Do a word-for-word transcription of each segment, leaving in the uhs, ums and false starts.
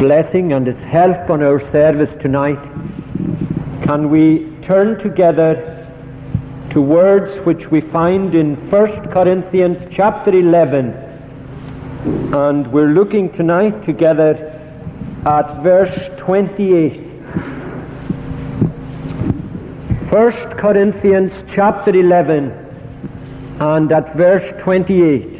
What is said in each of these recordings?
blessing and His help on our service tonight, can we turn together to words which we find in First Corinthians chapter eleven, and we're looking tonight together at verse twenty-eight. First Corinthians chapter eleven and at verse twenty-eight.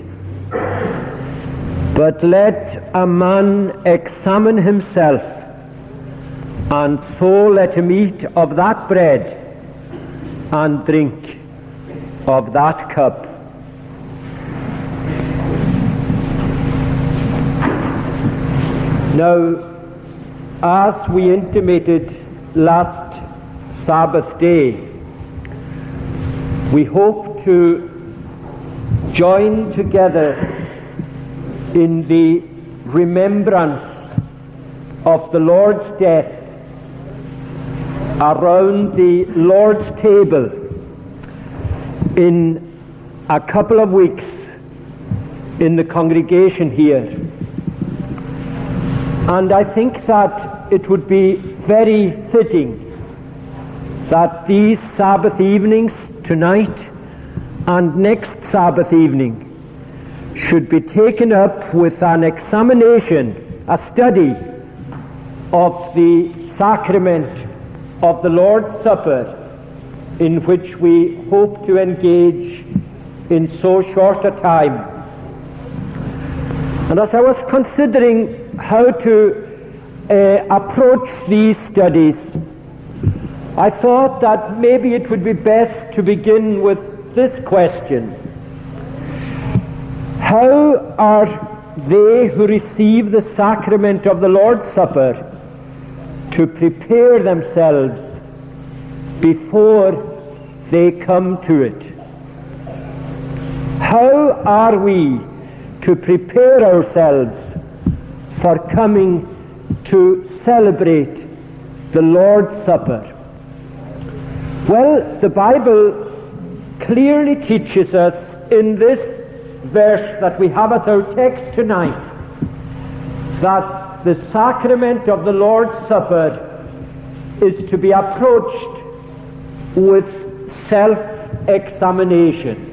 But let a man examine himself, and so let him eat of that bread and drink of that cup. Now, as we intimated last Sabbath day, we hope to join together in the remembrance of the Lord's death around the Lord's table in a couple of weeks in the congregation here. And I think that it would be very fitting that these Sabbath evenings tonight and next Sabbath evening should be taken up with an examination, a study of the sacrament of the Lord's Supper, in which we hope to engage in so short a time. And as I was considering how to uh, approach these studies, I thought that maybe it would be best to begin with this question: how are they who receive the sacrament of the Lord's Supper to prepare themselves before they come to it? How are we to prepare ourselves for coming to celebrate the Lord's Supper? Well, the Bible clearly teaches us in this verse that we have as our text tonight that the sacrament of the Lord's Supper is to be approached with self-examination.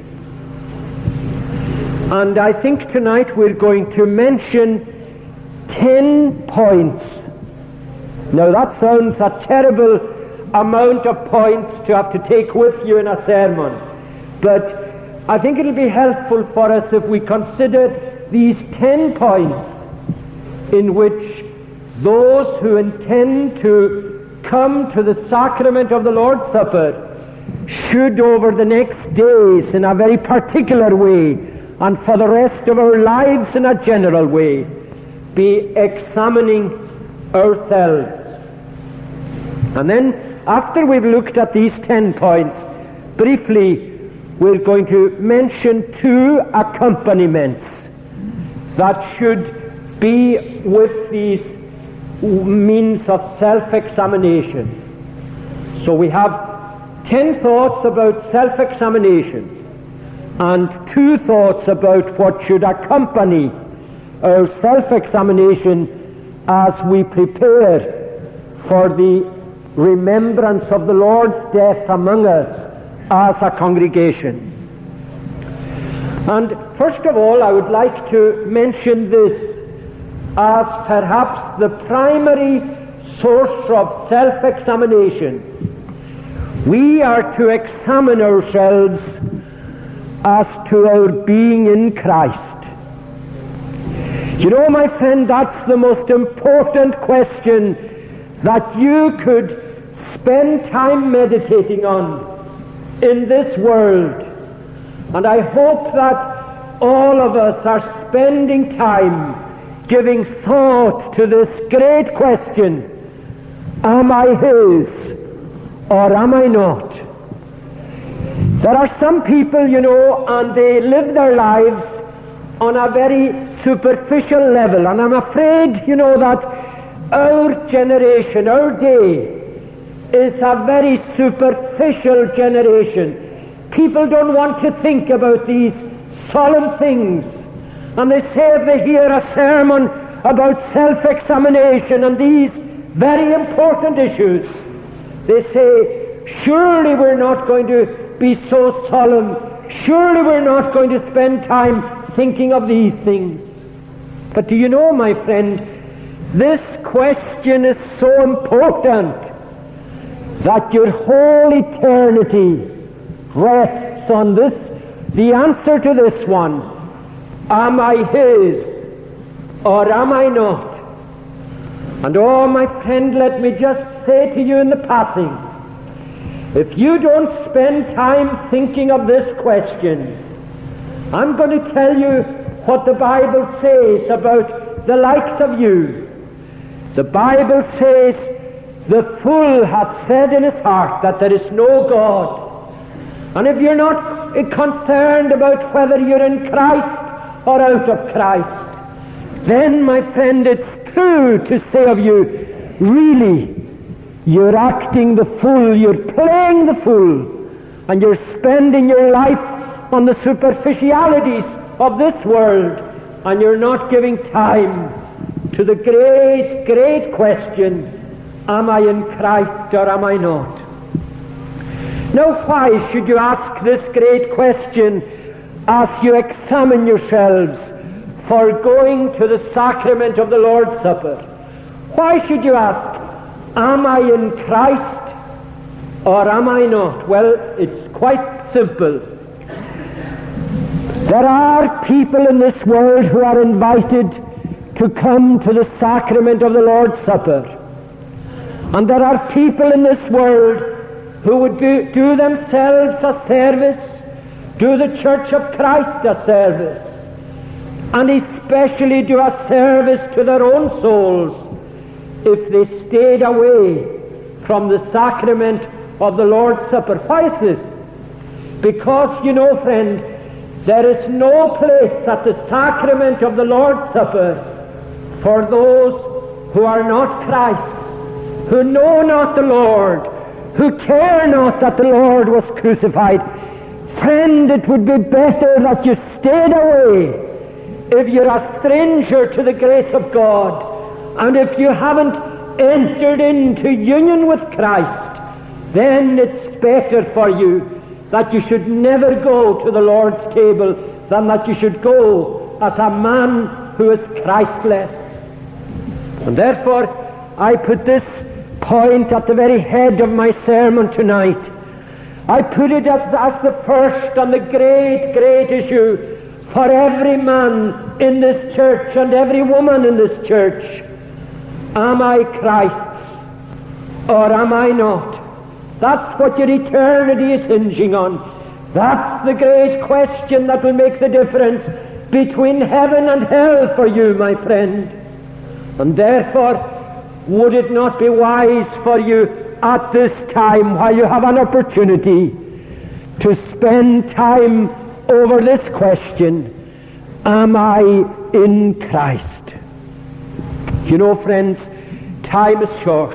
And I think tonight we're going to mention ten points. Now that sounds a terrible amount of points to have to take with you in a sermon, but I think it'll be helpful for us if we consider these ten points in which those who intend to come to the sacrament of the Lord's Supper should, over the next days in a very particular way, and for the rest of our lives in a general way, be examining ourselves. And then, after we've looked at these ten points, briefly, we're going to mention two accompaniments that should be with these means of self-examination. So we have ten thoughts about self-examination and two thoughts about what should accompany our self-examination as we prepare for the remembrance of the Lord's death among us as a congregation. And first of all, I would like to mention this as perhaps the primary source of self-examination. We are to examine ourselves as to our being in Christ. You know, my friend, that's the most important question that you could spend time meditating on in this world. And I hope that all of us are spending time giving thought to this great question: am I His or am I not? There are some people, you know, and they live their lives on a very superficial level, and I'm afraid, you know, that our generation, our day, is a very superficial generation. People don't want to think about these solemn things, and they say if they hear a sermon about self-examination and these very important issues, they say, surely we're not going to be so solemn. Surely we're not going to spend time thinking of these things. But do you know, my friend, this question is so important that your whole eternity rests on this, the answer to this one. Am I His or am I not? And oh, my friend, let me just say to you in the passing, if you don't spend time thinking of this question, I'm going to tell you what the Bible says about the likes of you. The Bible says, the fool hath said in his heart that there is no God. And if you're not concerned about whether you're in Christ or out of Christ, then, my friend, it's true to say of you, really, you're acting the fool, you're playing the fool, and you're spending your life on the superficialities of this world, and you're not giving time to the great, great question, am I in Christ or am I not? Now, why should you ask this great question as you examine yourselves for going to the sacrament of the Lord's Supper? Why should you ask, am I in Christ or am I not? Well, it's quite simple. There are people in this world who are invited to come to the sacrament of the Lord's Supper. And there are people in this world who would do, do themselves a service, do the Church of Christ a service, and especially do a service to their own souls if they stayed away from the sacrament of the Lord's Supper. Why is this? Because, you know, friend, there is no place at the sacrament of the Lord's Supper for those who are not Christ's, who know not the Lord, who care not that the Lord was crucified. Friend, it would be better that you stayed away if you're a stranger to the grace of God, and if you haven't entered into union with Christ, then it's better for you that you should never go to the Lord's table than that you should go as a man who is Christless. And therefore, I put this point at the very head of my sermon tonight. I put it as, as the first and the great, great issue for every man in this church and every woman in this church. Am I Christ's or am I not? That's what your eternity is hinging on. That's the great question that will make the difference between heaven and hell for you, my friend. And therefore, would it not be wise for you at this time, while you have an opportunity, to spend time over this question, am I in Christ? You know, friends, time is short.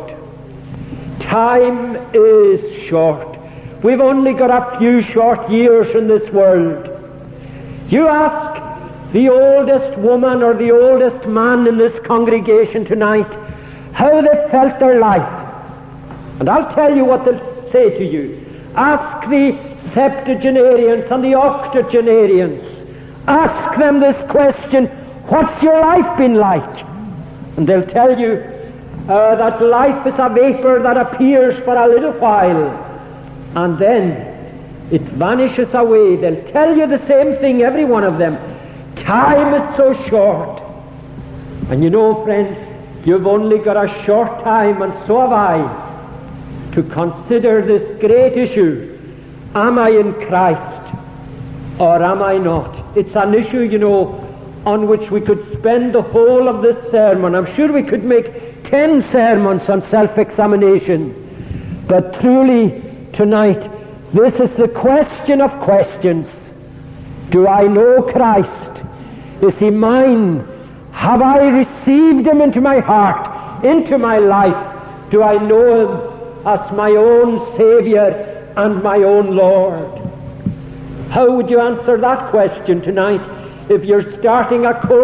Time is short. We've only got a few short years in this world. You ask the oldest woman or the oldest man in this congregation tonight how they felt their life, and I'll tell you what they'll say to you. Ask the septuagenarians and the octogenarians. Ask them this question, what's your life been like? And they'll tell you Uh, that life is a vapor that appears for a little while and then it vanishes away. They'll tell you the same thing, every one of them. Time is so short. And you know, friend, you've only got a short time, and so have I, to consider this great issue. Am I in Christ or am I not? It's an issue, you know, on which we could spend the whole of this sermon. I'm sure we could make ten sermons on self-examination. But truly, tonight, this is the question of questions. Do I know Christ? Is He mine? Have I received Him into my heart, into my life? Do I know Him as my own Savior and my own Lord? How would you answer that question tonight if you're starting a course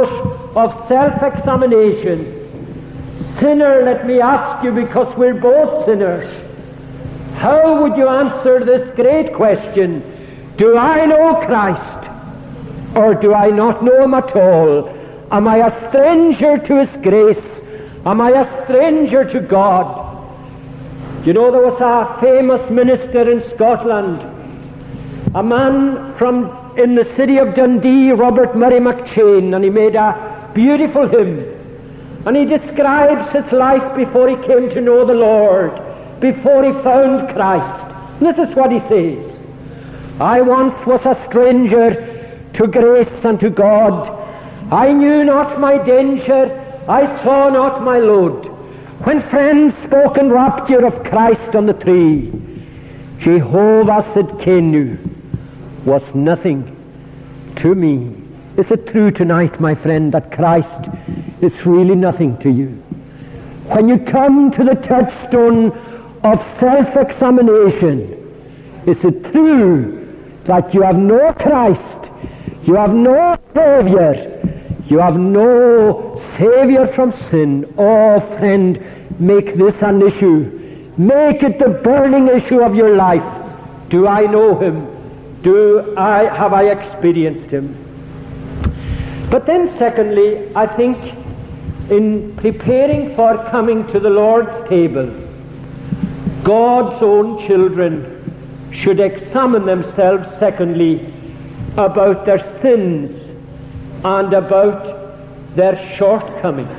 of self-examination. Sinner, let me ask you, because we're both sinners, how would you answer this great question? Do I know Christ, or do I not know him at all? Am I a stranger to his grace? Am I a stranger to God? You know, there was a famous minister in Scotland, a man from in the city of Dundee, Robert Murray McChain, and he made a beautiful hymn. And he describes his life before he came to know the Lord, before he found Christ. And this is what he says: I once was a stranger to grace and to God. I knew not my danger, I saw not my load. When friends spoke in rapture of Christ on the tree, Jehovah Sidkenu was nothing to me. Is it true tonight, my friend, that Christ is really nothing to you? When you come to the touchstone of self-examination, is it true that you have no Christ, you have no Savior, you have no Savior from sin? Oh, friend, make this an issue. Make it the burning issue of your life. Do I know him? Do I have I experienced him? But then secondly, I think in preparing for coming to the Lord's table, God's own children should examine themselves, secondly, about their sins and about their shortcomings.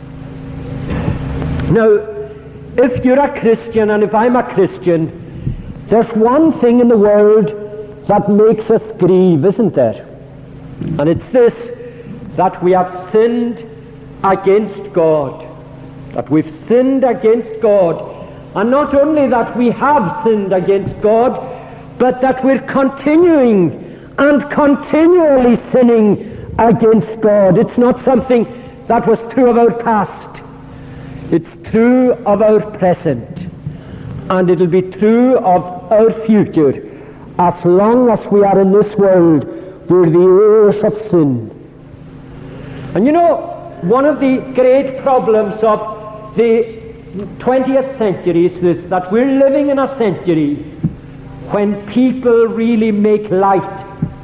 Now, if you're a Christian and if I'm a Christian, there's one thing in the world that makes us grieve, isn't there? And it's this: that we have sinned against God. That we've sinned against God. And not only that we have sinned against God, but that we're continuing and continually sinning against God. It's not something that was true of our past. It's true of our present. And it'll be true of our future. As long as we are in this world, we're the heirs of sin. And you know, one of the great problems of the twentieth century is this, that we're living in a century when people really make light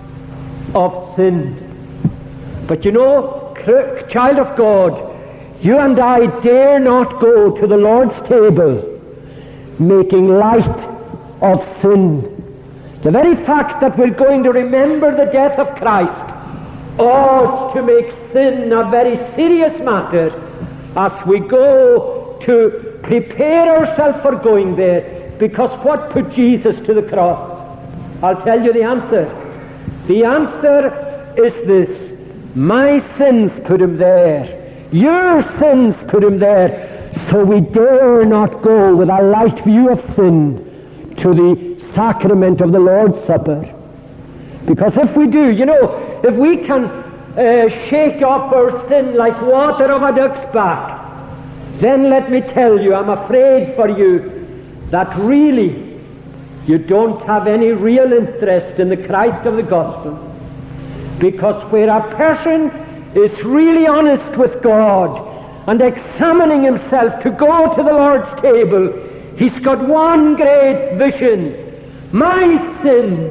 of sin. But you know, child of God, you and I dare not go to the Lord's table making light of sin. The very fact that we're going to remember the death of Christ ought to make sin a very serious matter as we go to prepare ourselves for going there. Because what put Jesus to the cross? I'll tell you the answer. The answer is this: my sins put him there. Your sins put him there. So we dare not go with a light view of sin to the sacrament of the Lord's Supper. Because if we do, you know, if we can uh, shake off our sin like water of a duck's back, then let me tell you, I'm afraid for you that really you don't have any real interest in the Christ of the gospel. Because where a person is really honest with God and examining himself to go to the Lord's table, he's got one great vision: my sin.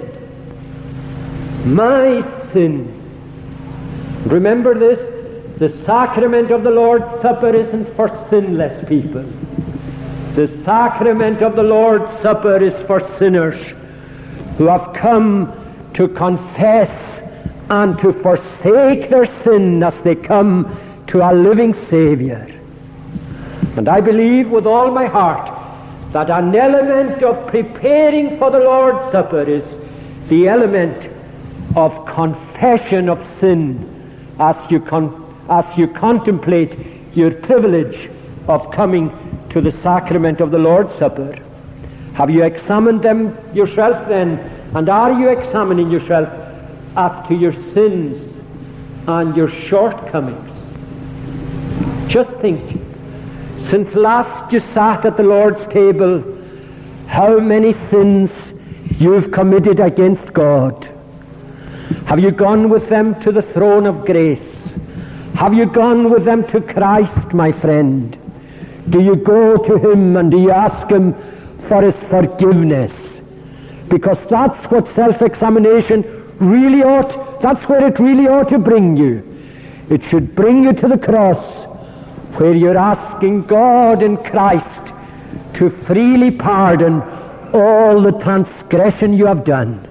My sin. Remember this: the sacrament of the Lord's Supper isn't for sinless people. The sacrament of the Lord's Supper is for sinners who have come to confess and to forsake their sin as they come to a living Savior. And I believe with all my heart that an element of preparing for the Lord's Supper is the element of confession of sin as you con- as you contemplate your privilege of coming to the sacrament of the Lord's Supper. Have you examined them yourself then? And are you examining yourself as to your sins and your shortcomings? Just think, since last you sat at the Lord's table, how many sins you've committed against God. Have you gone with them to the throne of grace? Have you gone with them to Christ, my friend? Do you go to him and do you ask him for his forgiveness? Because that's what self-examination really ought, that's where it really ought to bring you. It should bring you to the cross, where you're asking God in Christ to freely pardon all the transgression you have done.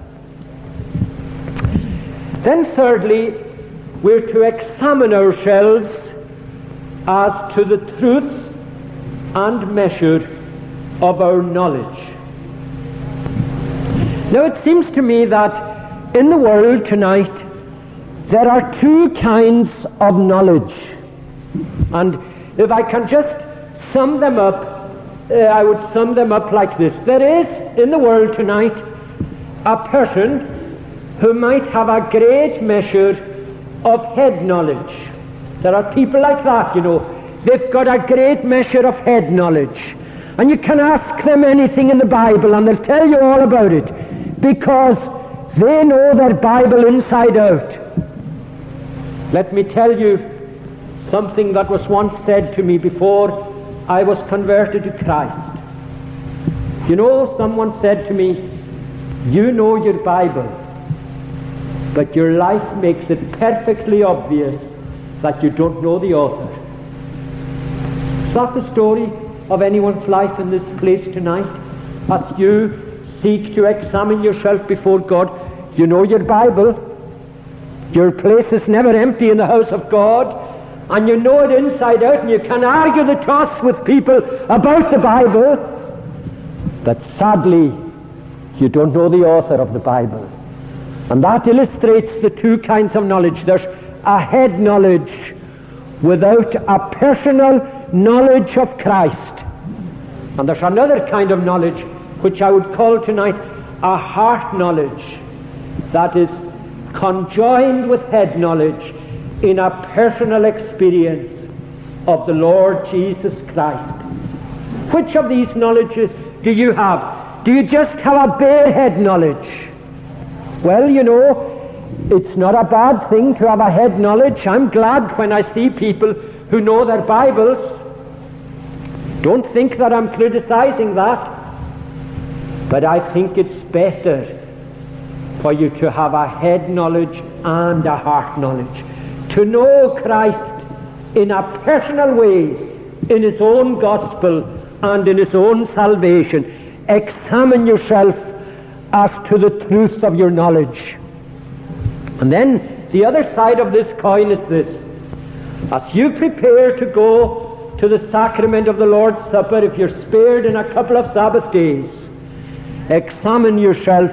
Then thirdly, we're to examine ourselves as to the truth and measure of our knowledge. Now it seems to me that in the world tonight there are two kinds of knowledge. And if I can just sum them up, uh, I would sum them up like this. There is in the world tonight a person who might have a great measure of head knowledge. There are people like that, you know. They've got a great measure of head knowledge. And you can ask them anything in the Bible and they'll tell you all about it, because they know their Bible inside out. Let me tell you something that was once said to me before I was converted to Christ. You know, someone said to me, you know your Bible, but your life makes it perfectly obvious that you don't know the author. Is that the story of anyone's life in this place tonight? As you seek to examine yourself before God, you know your Bible. Your place is never empty in the house of God, and you know it inside out, and you can argue the toss with people about the Bible, but sadly, you don't know the author of the Bible. And that illustrates the two kinds of knowledge. There's a head knowledge without a personal knowledge of Christ. And there's another kind of knowledge which I would call tonight a heart knowledge that is conjoined with head knowledge in a personal experience of the Lord Jesus Christ. Which of these knowledges do you have? Do you just have a bare head knowledge? Well, you know, it's not a bad thing to have a head knowledge. I'm glad when I see people who know their Bibles. Don't think that I'm criticizing that. But I think it's better for you to have a head knowledge and a heart knowledge. To know Christ in a personal way, in his own gospel and in his own salvation. Examine yourself as to the truth of your knowledge. And then the other side of this coin is this. As you prepare to go to the sacrament of the Lord's Supper, if you're spared in a couple of Sabbath days, examine yourself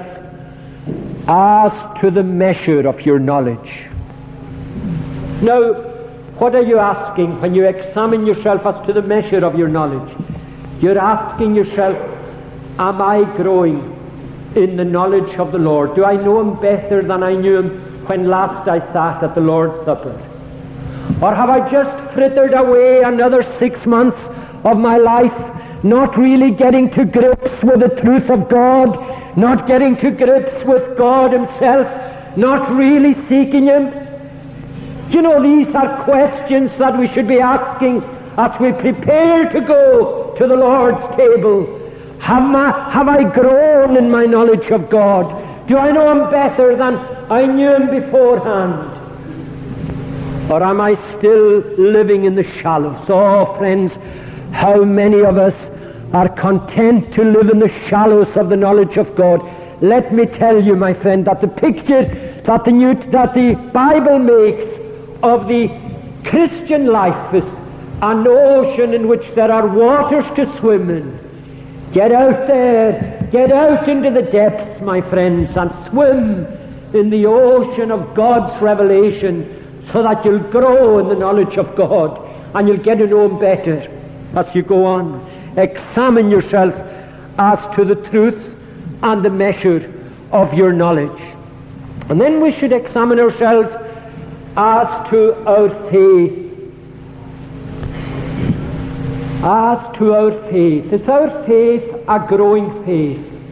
as to the measure of your knowledge. Now, what are you asking when you examine yourself as to the measure of your knowledge? You're asking yourself, am I growing in the knowledge of the Lord? Do I know him better than I knew him when last I sat at the Lord's Supper? Or have I just frittered away another six months of my life, not really getting to grips with the truth of God, not getting to grips with God himself, not really seeking him? You know, these are questions that we should be asking as we prepare to go to the Lord's table. Have I, have I grown in my knowledge of God? Do I know him better than I knew him beforehand? Or am I still living in the shallows? Oh, friends, how many of us are content to live in the shallows of the knowledge of God? Let me tell you, my friend, that the picture that the, New, that the Bible makes of the Christian life is an ocean in which there are waters to swim in. Get out there, get out into the depths, my friends, and swim in the ocean of God's revelation, so that you'll grow in the knowledge of God and you'll get to know him better as you go on. Examine yourself as to the truth and the measure of your knowledge. And then we should examine ourselves as to our faith. As to our faith. Is our faith a growing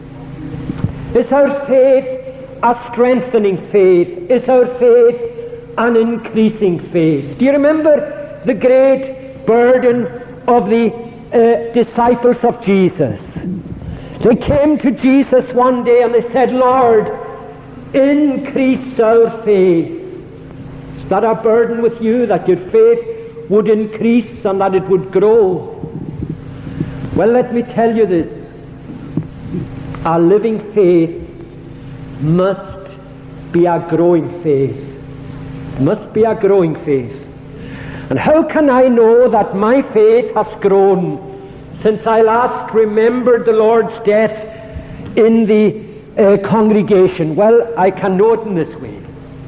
faith? Is our faith a strengthening faith? Is our faith an increasing faith. Do you remember the great burden of the uh, disciples of Jesus? They came to Jesus one day and they said, Lord, increase our faith. Is that a burden with you, that your faith would increase and that it would grow? Well, let me tell you this. A living faith must be a growing faith. It must be a growing faith. And how can I know that my faith has grown since I last remembered the Lord's death in the uh, congregation? Well, I can know it in this way.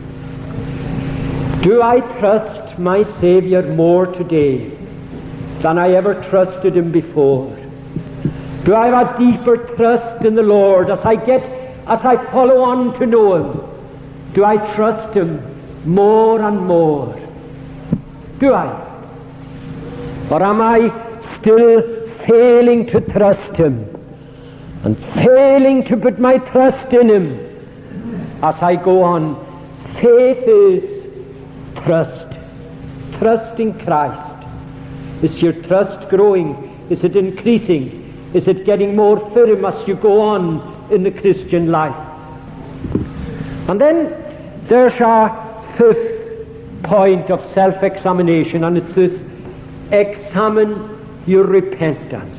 Do I trust my Saviour more today than I ever trusted him before? Do I have a deeper trust in the Lord as I get, as I follow on to know him? Do I trust him more and more? Do I? Or am I still failing to trust him and failing to put my trust in him as I go on? Faith is trust. Trust in Christ. Is your trust growing? Is it increasing? Is it getting more firm as you go on in the Christian life? And then there's a fifth point of self-examination, and it's this: examine your repentance.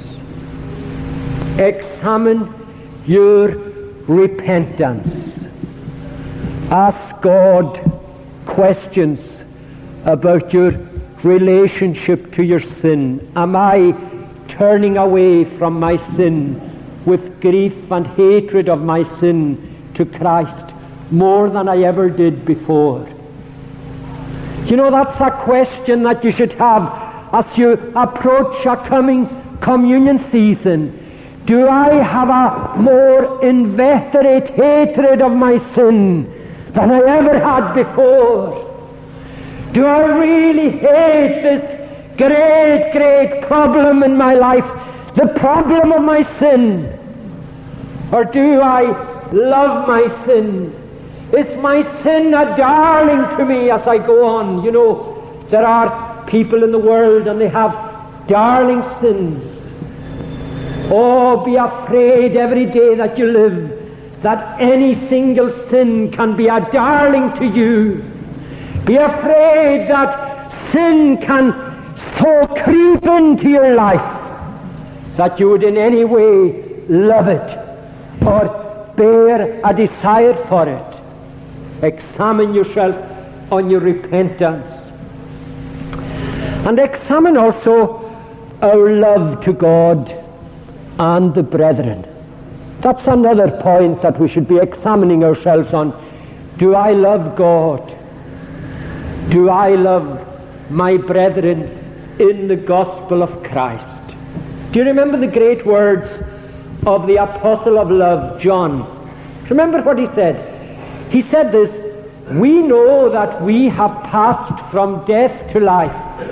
Examine your repentance. Ask God questions about your relationship to your sin. Am I turning away from my sin with grief and hatred of my sin to Christ more than I ever did before? You know, that's a question that you should have as you approach a coming communion season. Do I have a more inveterate hatred of my sin than I ever had before? Do I really hate this great, great problem in my life, the problem of my sin? Or do I love my sin? Is my sin a darling to me as I go on? You know, there are people in the world and they have darling sins. Oh, be afraid every day that you live that any single sin can be a darling to you. Be afraid that sin can so creep into your life that you would in any way love it or bear a desire for it. Examine yourself on your repentance. And examine also our love to God and the brethren. That's another point that we should be examining ourselves on. Do I love God? Do I love my brethren in the gospel of Christ? Do you remember the great words of the apostle of love, John? Remember what he said? He said this: we know that we have passed from death to life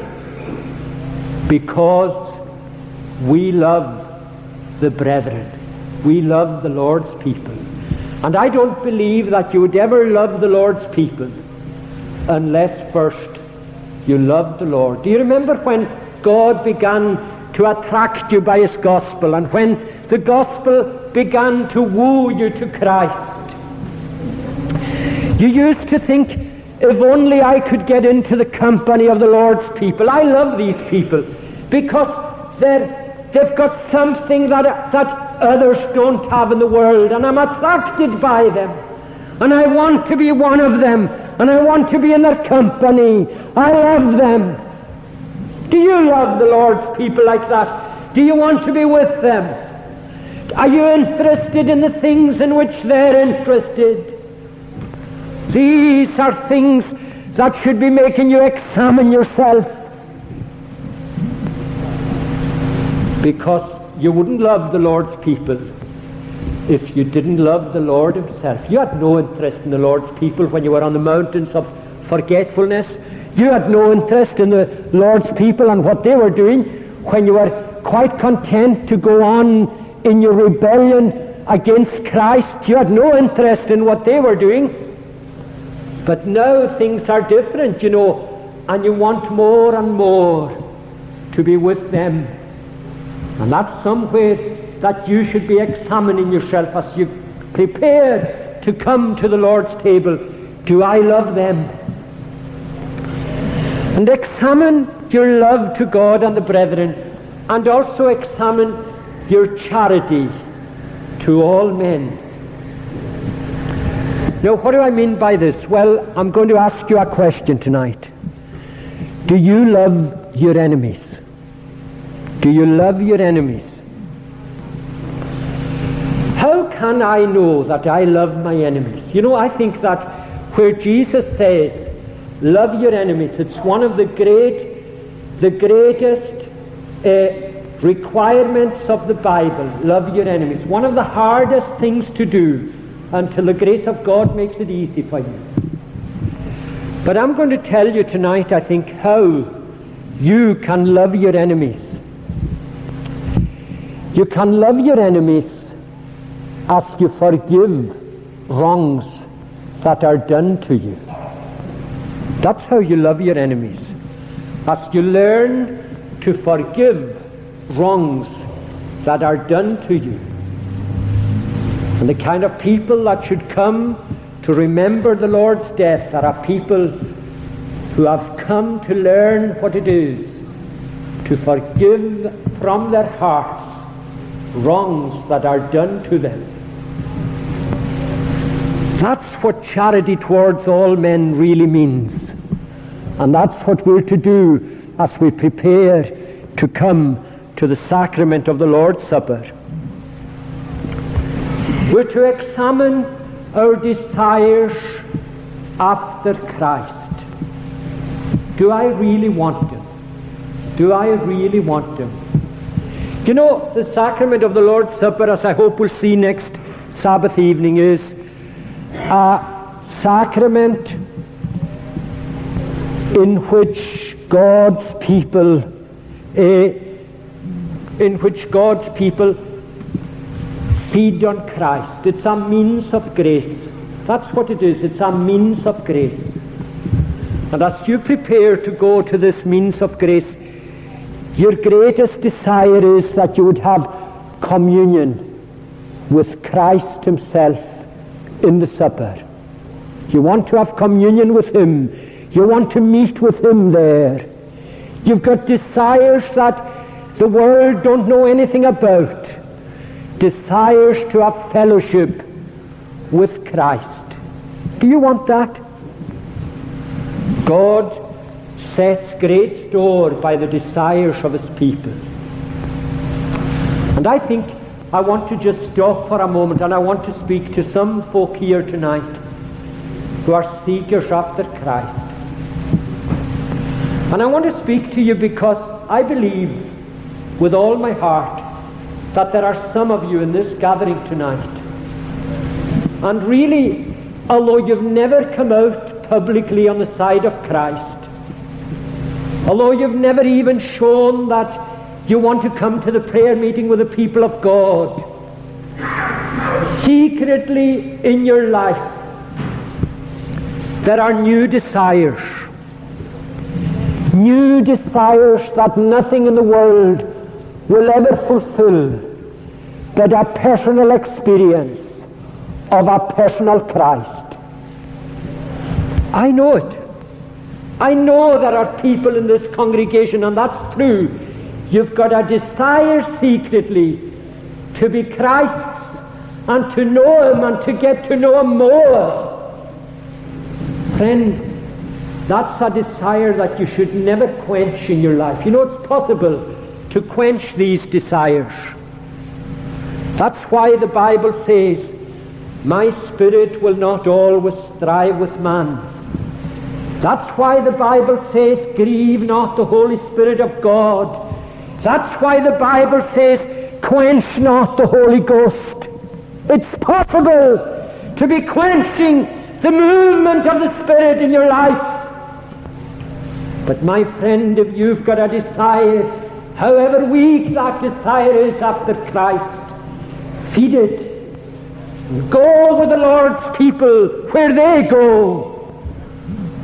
because we love the brethren. We love the Lord's people. And I don't believe that you would ever love the Lord's people unless first you love the Lord. Do you remember when God began to attract you by his gospel, and when the gospel began to woo you to Christ? You used to think, if only I could get into the company of the Lord's people. I love these people because they're, they've got something that, that others don't have in the world, and I'm attracted by them, and I want to be one of them, and I want to be in their company. I love them. Do you love the Lord's people like that? Do you want to be with them? Are you interested in the things in which they're interested? These are things that should be making you examine yourself, because you wouldn't love the Lord's people if you didn't love the Lord himself. You had no interest in the Lord's people when you were on the mountains of forgetfulness. You had no interest in the Lord's people and what they were doing when you were quite content to go on in your rebellion against Christ. You had no interest in what they were doing. But now things are different, you know, and you want more and more to be with them. And that's somewhere that you should be examining yourself as you prepare to come to the Lord's table. Do I love them? And examine your love to God and the brethren, and also examine your charity to all men. Now, what do I mean by this? Well, I'm going to ask you a question tonight. Do you love your enemies? Do you love your enemies? How can I know that I love my enemies? You know, I think that where Jesus says, love your enemies, it's one of the great, the greatest uh, requirements of the Bible, love your enemies. One of the hardest things to do until the grace of God makes it easy for you. But I'm going to tell you tonight, I think, how you can love your enemies. You can love your enemies as you forgive wrongs that are done to you. That's how you love your enemies. As you learn to forgive wrongs that are done to you. And the kind of people that should come to remember the Lord's death are people who have come to learn what it is to forgive from their hearts wrongs that are done to them. That's what charity towards all men really means. And that's what we're to do as we prepare to come to the sacrament of the Lord's Supper. We're to examine our desires after Christ. Do I really want Him? Do I really want Him? You know, the sacrament of the Lord's Supper, as I hope we'll see next Sabbath evening, is a sacrament in which God's people, uh, in which God's people feed on Christ. It's a means of grace. That's what it is. It's a means of grace. And as you prepare to go to this means of grace, your greatest desire is that you would have communion with Christ Himself in the supper. You want to have communion with Him. You want to meet with Him there. You've got desires that the world don't know anything about. Desires to have fellowship with Christ. Do you want that? God sets great store by the desires of His people. And I think I want to just stop for a moment, and I want to speak to some folk here tonight who are seekers after Christ. And I want to speak to you because I believe with all my heart that there are some of you in this gathering tonight. And really, although you've never come out publicly on the side of Christ, although you've never even shown that you want to come to the prayer meeting with the people of God, secretly in your life there are new desires. New desires that nothing in the world will ever fulfill but a personal experience of a personal Christ. I know it. I know there are people in this congregation, and that's true. You've got a desire secretly to be Christ's and to know Him and to get to know Him more. Friend, that's a desire that you should never quench in your life. You know, it's possible to quench these desires. That's why the Bible says, my spirit will not always strive with man. That's why the Bible says, grieve not the Holy Spirit of God. That's why the Bible says, quench not the Holy Ghost. It's possible to be quenching the movement of the Spirit in your life. But my friend, if you've got a desire, however weak that desire is after Christ, feed it. Go with the Lord's people where they go.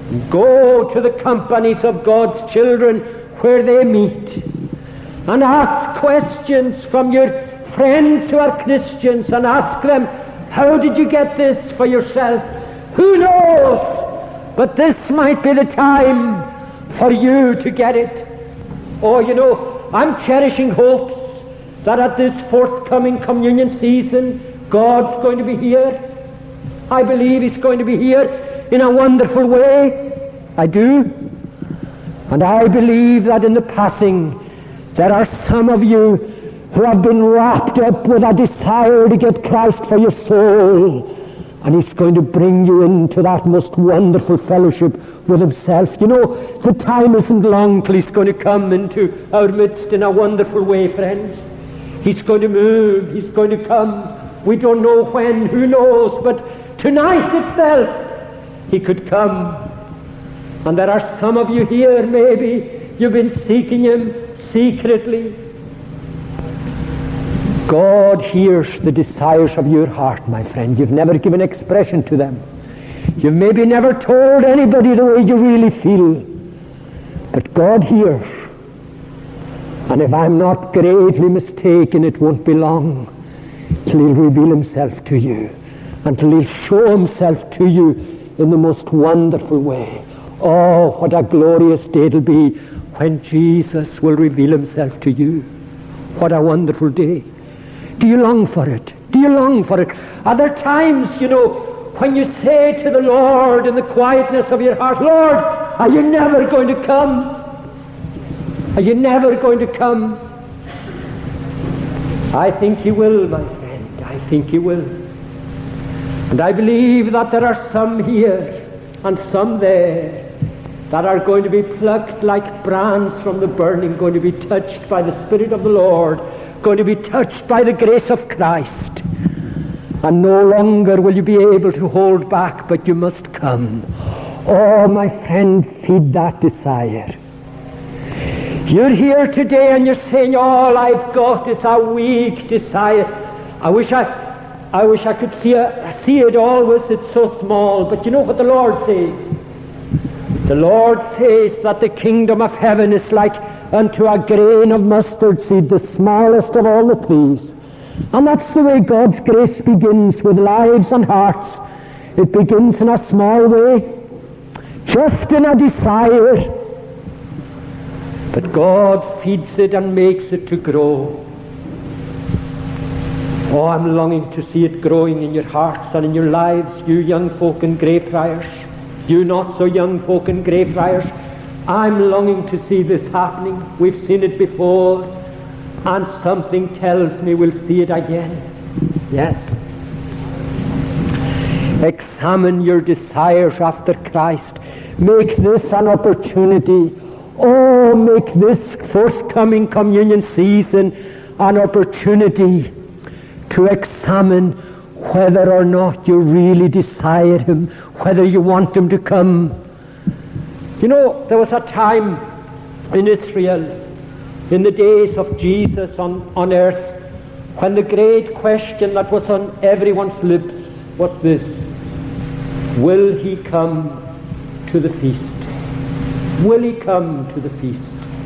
Go to the companies of God's children where they meet, and ask questions from your friends who are Christians, and ask them, how did you get this for yourself? Who knows? But this might be the time for you to get it. Oh, you know, I'm cherishing hopes that at this forthcoming communion season, God's going to be here. I believe He's going to be here in a wonderful way. I do. And I believe that in the passing, there are some of you who have been wrapped up with a desire to get Christ for your soul. And He's going to bring you into that most wonderful fellowship with Himself. You know, the time isn't long till He's going to come into our midst in a wonderful way, friends. He's going to move. He's going to come. We don't know when, who knows, but tonight itself He could come. And there are some of you here, maybe you've been seeking Him secretly. God hears the desires of your heart, my friend. You've never given expression to them. You've maybe never told anybody the way you really feel. But God hears. And if I'm not gravely mistaken, it won't be long till He'll reveal Himself to you, and till He'll show Himself to you in the most wonderful way. Oh, what a glorious day it'll be when Jesus will reveal Himself to you. What a wonderful day. Do you long for it? Do you long for it? Are there times, you know, when you say to the Lord in the quietness of your heart, Lord, are you never going to come? Are you never going to come? I think He will, my friend. I think He will. And I believe that there are some here and some there that are going to be plucked like brands from the burning, going to be touched by the Spirit of the Lord, going to be touched by the grace of Christ. And no longer will you be able to hold back, but you must come. Oh, my friend, feed that desire. You're here today and you're saying, all I've got is a weak desire. I wish I, I wish I could see, a, see it always. It's so small. But you know what the Lord says? The Lord says that the kingdom of heaven is like unto a grain of mustard seed, the smallest of all the trees. And that's the way God's grace begins with lives and hearts. It begins in a small way, just in a desire. But God feeds it and makes it to grow. Oh, I'm longing to see it growing in your hearts and in your lives, you young folk in Greyfriars, you not so young folk in Greyfriars. I'm longing to see this happening. We've seen it before, and something tells me we'll see it again. Yes. Examine your desires after Christ. Make this an opportunity. Oh, make this forthcoming communion season an opportunity to examine whether or not you really desire Him, whether you want Him to come. You know, there was a time in Israel, in the days of Jesus on, on earth, when the great question that was on everyone's lips was this: will He come to the feast? Will He come to the feast?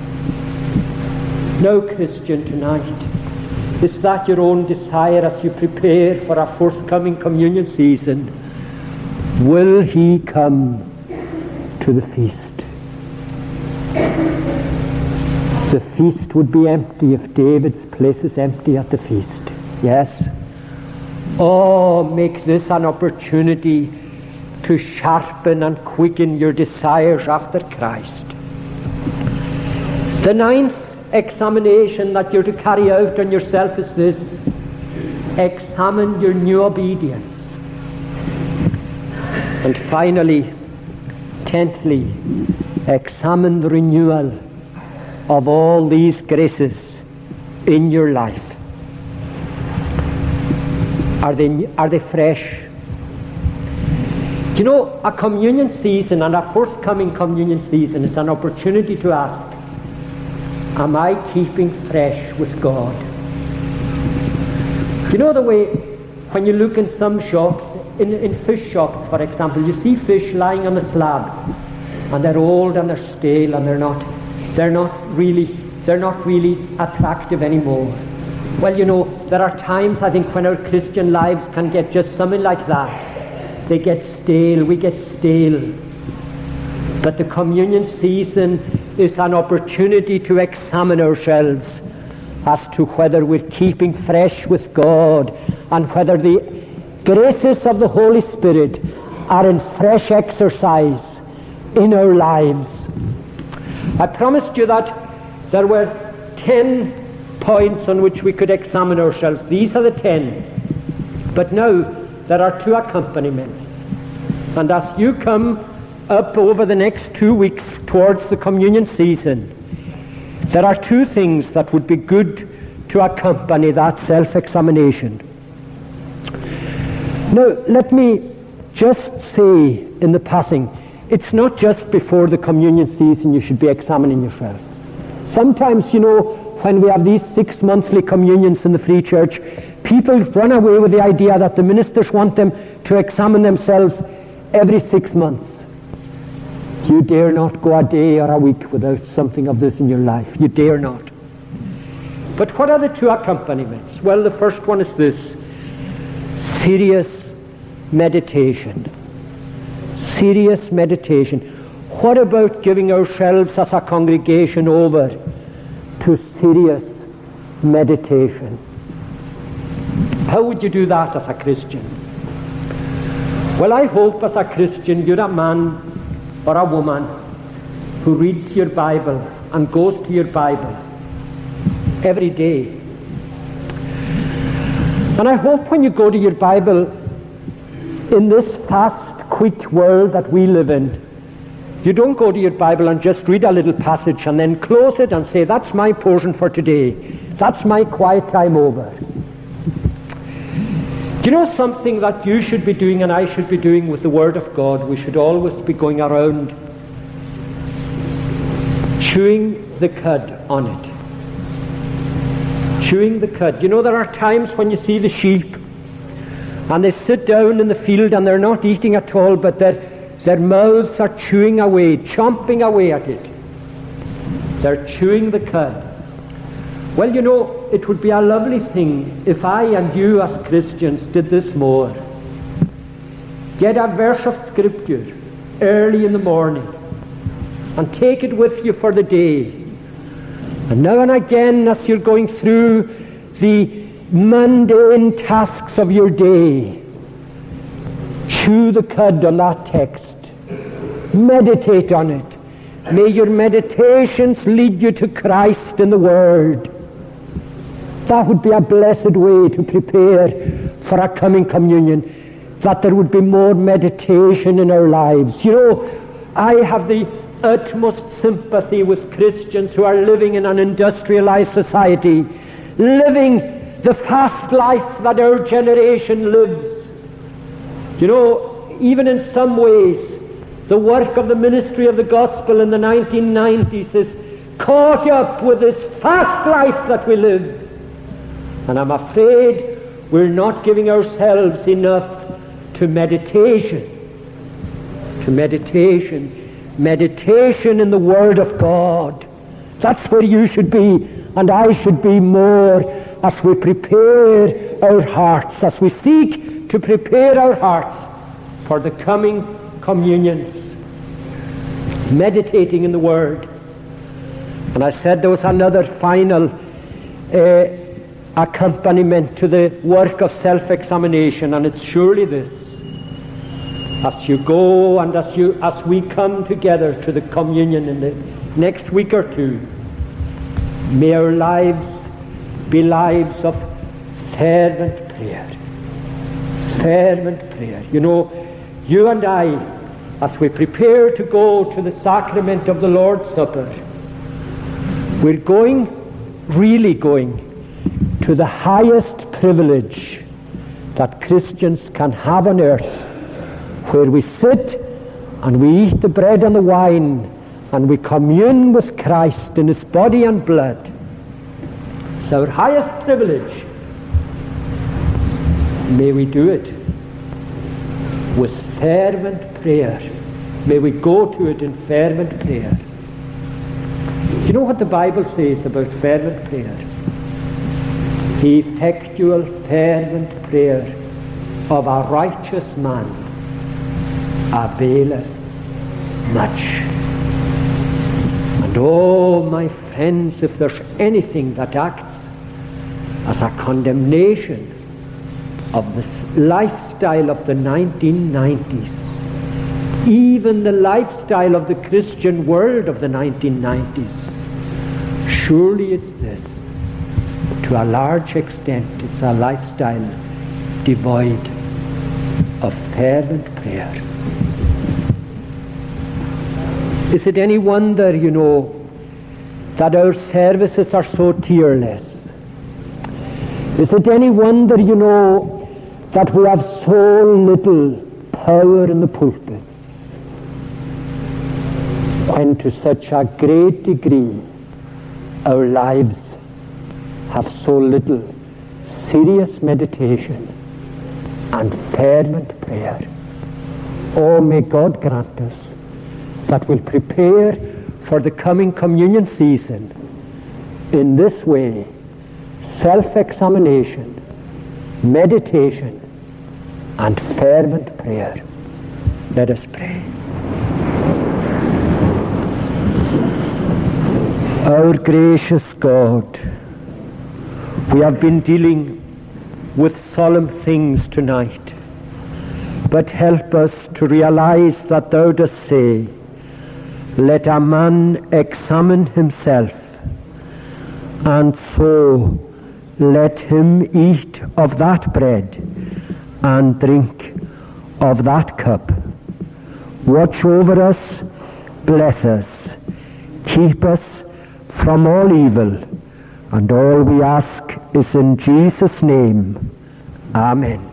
No, Christian, tonight, is that your own desire as you prepare for a forthcoming communion season? Will He come to the feast? The feast would be empty if David's place is empty at the feast. Yes? Oh, make this an opportunity to sharpen and quicken your desires after Christ. The ninth examination that you're to carry out on yourself is this: examine your new obedience. And finally, tenthly, examine the renewal of all these graces in your life. Are they, are they fresh? You know, a communion season and a forthcoming communion season is an opportunity to ask, am I keeping fresh with God? You know the way when you look in some shops, in, in fish shops for example, you see fish lying on the slab and they're old and they're stale and they're not, they're not really, they're not really attractive anymore. Well, you know, there are times, I think, when our Christian lives can get just something like that. They get stale, we get stale. But the communion season is an opportunity to examine ourselves as to whether we're keeping fresh with God and whether the graces of the Holy Spirit are in fresh exercise in our lives. I promised you that there were ten points on which we could examine ourselves. These are the ten. But now there are two accompaniments. And as you come up over the next two weeks towards the communion season, there are two things that would be good to accompany that self-examination. Now, let me just say in the passing, it's not just before the communion season you should be examining yourself. Sometimes, you know, when we have these six monthly communions in the Free Church, people run away with the idea that the ministers want them to examine themselves every six months. You dare not go a day or a week without something of this in your life. You dare not. But what are the two accompaniments? Well, the first one is this: serious meditation. Serious meditation. What about giving ourselves as a congregation over to serious meditation? How would you do that as a Christian? Well, I hope as a Christian you're a man or a woman who reads your Bible and goes to your Bible every day. And I hope when you go to your Bible in this fast, quick world that we live in, you don't go to your Bible and just read a little passage and then close it and say, that's my portion for today. That's my quiet time over. Do you know something that you should be doing and I should be doing with the Word of God? We should always be going around chewing the cud on it. Chewing the cud. You know, there are times when you see the sheep and they sit down in the field and they're not eating at all, but their, their mouths are chewing away, chomping away at it. They're chewing the cud. Well, you know, it would be a lovely thing if I and you as Christians did this more. Get a verse of Scripture early in the morning and take it with you for the day. And now and again, as you're going through the mundane tasks of your day, chew the cud on that text. Meditate on it. May your meditations lead you to Christ in the Word. That would be a blessed way to prepare for a coming communion, that there would be more meditation in our lives. You know, I have the utmost sympathy with Christians who are living in an industrialized society, living the fast life that our generation lives. You know, even in some ways, the work of the ministry of the gospel in the nineteen nineties is caught up with this fast life that we live. And I'm afraid we're not giving ourselves enough to meditation. To meditation. Meditation in the Word of God. That's where you should be, and I should be more, as we prepare our hearts, as we seek to prepare our hearts for the coming communions. Meditating in the Word. And I said there was another final uh, accompaniment to the work of self-examination, and it's surely this: as you go and as you as we come together to the communion in the next week or two, may our lives be lives of fervent prayer. Fervent prayer. You know, you and I, as we prepare to go to the sacrament of the Lord's Supper, we're going, really going, to the highest privilege that Christians can have on earth, where we sit and we eat the bread and the wine and we commune with Christ in His body and blood. It's our highest privilege. May we do it with fervent prayer. May we go to it in fervent prayer. Do you know what the Bible says about fervent prayer? The effectual fervent prayer of a righteous man availeth much. And oh, my friends, if there's anything that acts as a condemnation of the lifestyle of the nineteen nineties, even the lifestyle of the Christian world of the nineteen nineties, surely it's this. To a large extent, it's a lifestyle devoid of fervent prayer. Is it any wonder, you know, that our services are so tearless? Is it any wonder, you know, that we have so little power in the pulpit, when to such a great degree our lives have so little serious meditation and fervent prayer? Oh, may God grant us that we'll prepare for the coming communion season in this way: self-examination, meditation, and fervent prayer. Let us pray. Our gracious God, we have been dealing with solemn things tonight, but help us to realize that thou dost say, let a man examine himself, and so let him eat of that bread and drink of that cup. Watch over us, bless us, keep us from all evil, and all we ask is in Jesus' name. Amen.